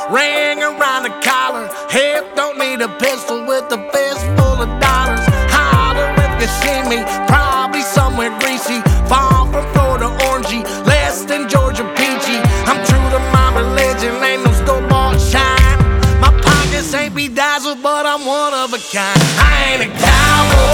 ring around the collar. Hip don't need a pistol with a fist full of dollars. Holler if you see me, probably somewhere greasy, far from Florida orangey, less than Georgia peachy. I'm true to my religion, ain't no store-bought shine. My pockets ain't bedazzled, but I'm one of a kind. I ain't a cowboy,